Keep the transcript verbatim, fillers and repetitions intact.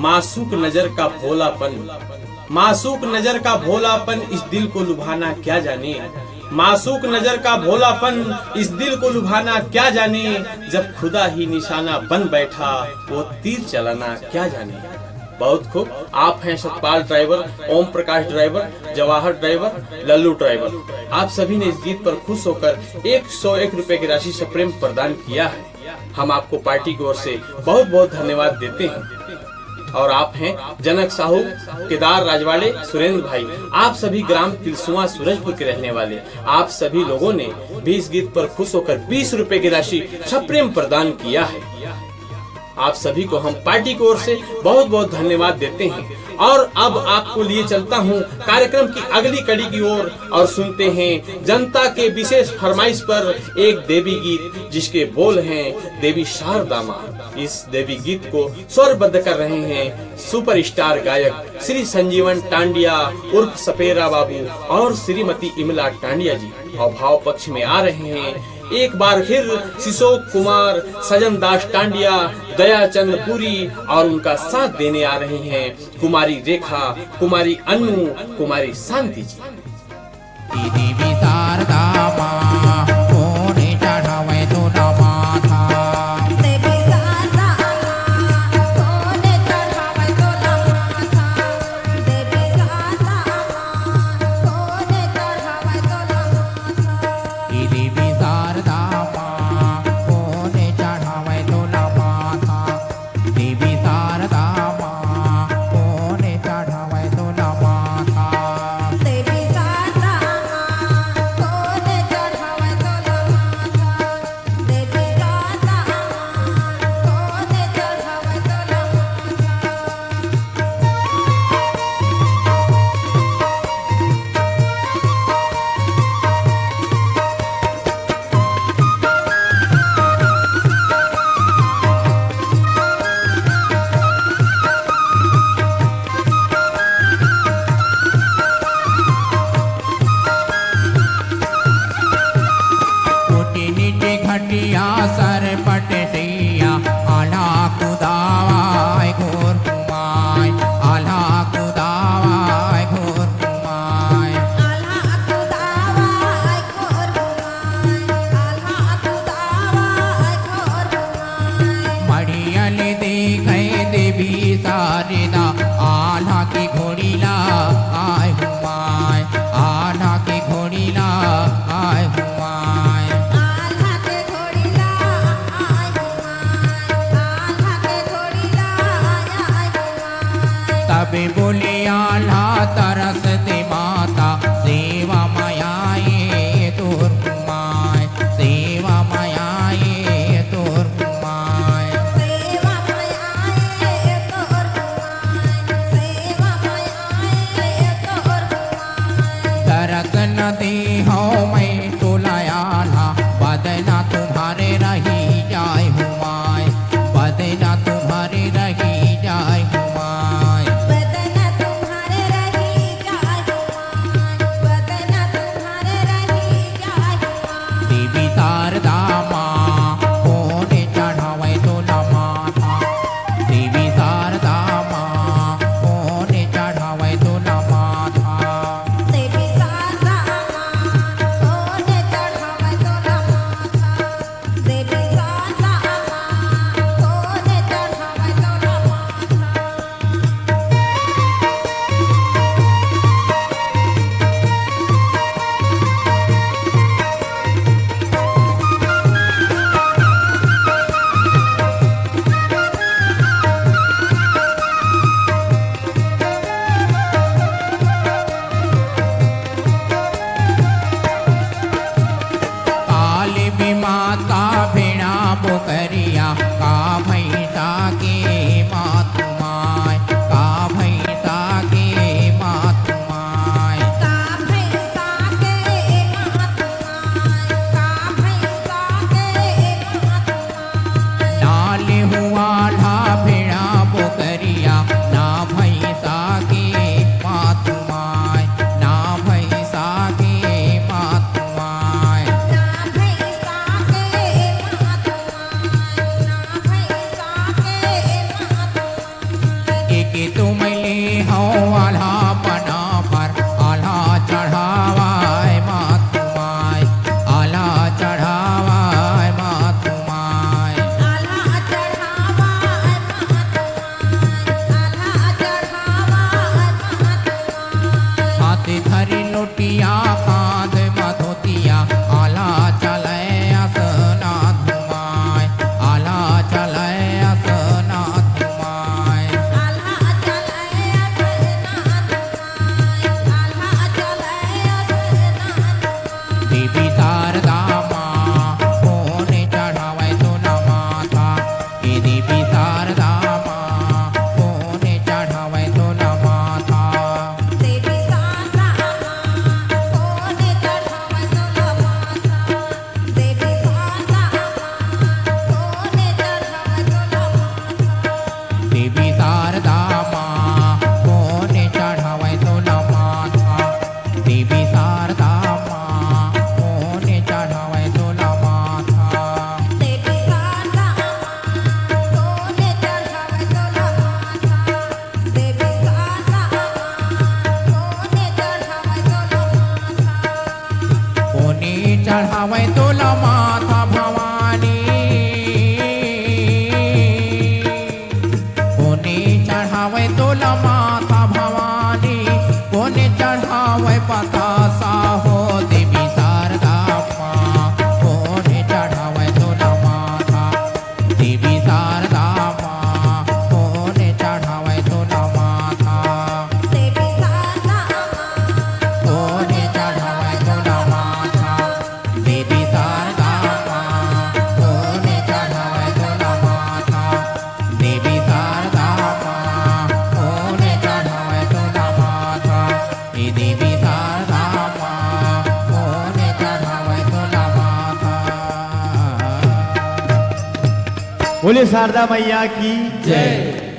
मासूक नजर का भोलापन, मासूक नजर का भोलापन इस दिल को लुभाना क्या जाने, मासूक नजर का भोलापन इस दिल को लुभाना क्या जाने, जब खुदा ही निशाना बन बैठा वो तीर चलाना क्या जाने। बहुत खूब। आप हैं Satpal driver, Om Prakash driver, Jawahar driver, Lallu driver. आप सभी ने इस गीत पर खुश होकर एक सौ एक रुपए की राशि से प्रेम प्रदान किया है। हम आपको पार्टी की ओर से बहुत बहुत धन्यवाद देते हैं। और आप हैं जनक साहू, केदार राजवाड़े, सुरेंद्र भाई, आप सभी ग्राम तिलसुआ सूरजपुर के रहने वाले आप सभी लोगों ने भी इस गीत पर खुश होकर बीस रुपए की राशि सप्रेम प्रदान किया है। आप सभी को हम पार्टी की ओर से बहुत बहुत धन्यवाद देते हैं। और अब आपको लिए चलता हूँ कार्यक्रम की अगली कड़ी की ओर और, और सुनते हैं जनता के विशेष फरमाइश पर एक देवी गीत जिसके बोल हैं देवी शारदा माँ। इस देवी गीत को स्वरबद्ध कर रहे हैं सुपरस्टार गायक श्री संजीवन टांडिया उर्फ सपेरा बाबू और श्रीमती इमला टांडिया जी। और भाव पक्ष में आ रहे हैं एक बार फिर शिशोक कुमार, सजन दास टांडिया, दया चंद पुरी और उनका साथ देने आ रहे हैं कुमारी रेखा, कुमारी अन्नू, कुमारी शांति जी। बदना देवी शारदा माँ कोने चढ़ावे तोला माथा देवी शारदा माँ कोने चढ़ावे तोला माथा देवी शारदा माँ कोने चढ़ावे तोला माथा देवी शारदा माँ कोने चढ़ावे तोला माथा देवी शारदा माँ कोने चढ़ावे तोला माथा देवी शारदा माँ कोने चढ़ावे तोला माथा देवी शारदा माँ कोने चढ़ावे तोला माथा कोने चढ़ावे तोला माथा भवानी कोने चढ़ावे तोला माथा भवानी कोने चढ़ावे बतासा हो देवी शारदा माँ कोने चढ़ावे तोला माथा देवी शारदा माँ कोने चढ़ावे तोला माथा देवी शारदा माँ कोने चढ़ावे तोला माथा देवी शारदा माँ कोने चढ़ावे तोला माथा देवी शारदा माँ कोने चढ़ावे तोला माथा हे देवी शारदा माँ कोने चढ़ावे तोला माथा। बोले शारदा मैया की जय।